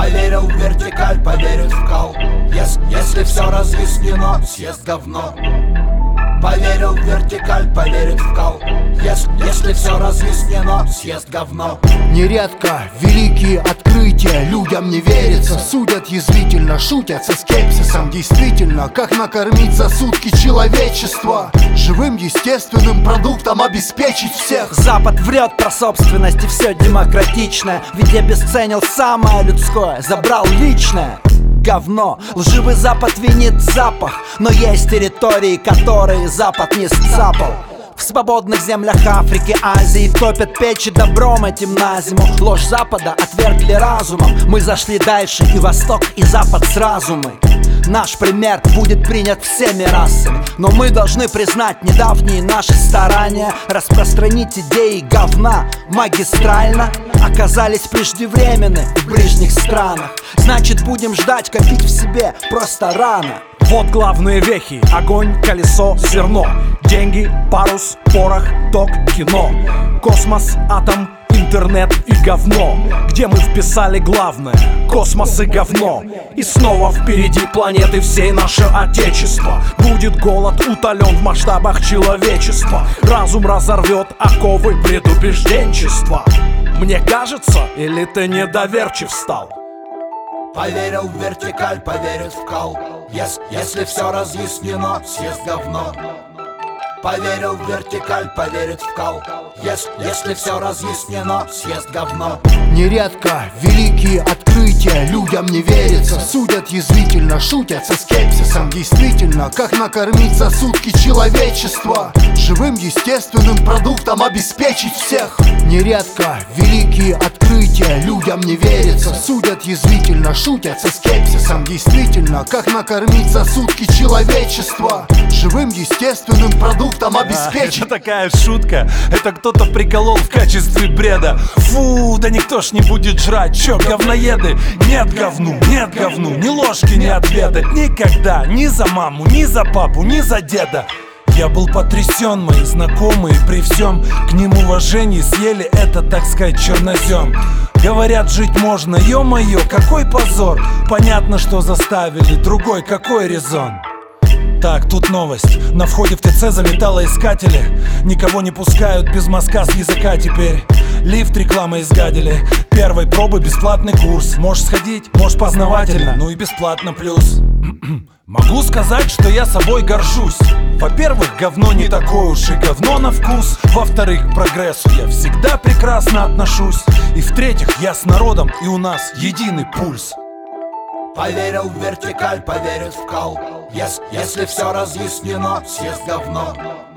Поверил в вертикаль, поверит в кал. Если все разъяснено, съест говно. Поверил в вертикаль, поверит в кал. Если все разъяснено, съест говно. Нередко великие открытия людям не верится. Судят язвительно, шутят со скепсисом. Действительно, как накормить за сутки человечество? Живым естественным продуктом обеспечить всех. Запад врет про собственность и все демократичное. Ведь обесценил самое людское, забрал личное. Говно. Лживый Запад винит запах, но есть территории, которые Запад не сцапал. В свободных землях Африки, Азии топят печи добром этим на зиму. Ложь Запада отвергли разумом. Мы зашли дальше, и Восток, и Запад сразу мы. Наш пример будет принят всеми расами, но мы должны признать недавние наши старания распространить идеи говна магистрально оказались преждевременны в ближних странах. Значит, будем ждать, копить в себе просто рано. Вот главные вехи: огонь, колесо, зерно. Деньги, парус, порох, ток, кино. Космос, атом, интернет и говно. Где мы вписали главное: космос и говно. И снова впереди планеты всей наше отечество. Будет голод утолен в масштабах человечества. Разум разорвет оковы предубежденчества. Мне кажется, или ты недоверчив стал? Поверил в вертикаль, поверит в кал. Если все разъяснено, съест говно. Поверил в вертикаль, поверит в кал. Если все разъяснено, съест говно. Нередко великие открытия людям не верится. Судят язвительно, шутят со скепсисом. Действительно, как накормить за сутки человечество? Живым естественным продуктом обеспечить всех. Нередко великие открытия людям не верится. Судят язвительно, шутят со скепсисом. Действительно, как накормить за сутки человечество? Живым естественным продуктом обеспечить. Это такая шутка, это кто-то приколол в качестве бреда. Фу, да никто ж не будет жрать, чё, говноеды? Нет говну, ни ложки, ни ответа. Никогда, ни за маму, ни за папу, ни за деда. Я был потрясен, мои знакомые при всем к ним уважении съели это, так сказать, чернозем. Говорят, жить можно, ё-моё, какой позор. Понятно, что заставили, другой какой резон. Так, тут новость. На входе в ТЦ за металлоискатели. Никого не пускают без мазка с языка теперь. Лифт рекламой изгадили. Первой пробы бесплатный курс. Можешь сходить, можешь познавательно, ну и бесплатно плюс. Могу сказать, что я собой горжусь. Во-первых, говно не такое уж и говно на вкус. Во-вторых, к прогрессу я всегда прекрасно отношусь. И в-третьих, я с народом, и у нас единый пульс. Поверил в вертикаль, поверит в кал. Если все разъяснено, съест говно.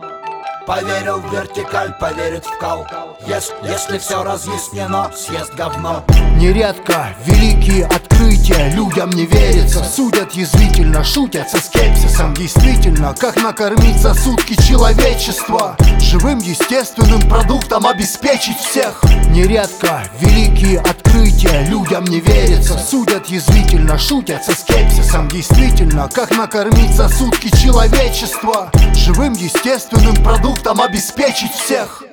Поверил в вертикаль, поверит в кал. Если все разъяснено, съест говно. Нередко великие открытия людям не верится. Судят язвительно, шутят со скепсисом. Действительно, как накормить за сутки человечество? Живым естественным продуктом обеспечить всех. Нередко великие открытия людям не верится. Судят язвительно, шутят со скепсисом. Действительно, как накормить за сутки человечество? Живым естественным продуктом обеспечить всех.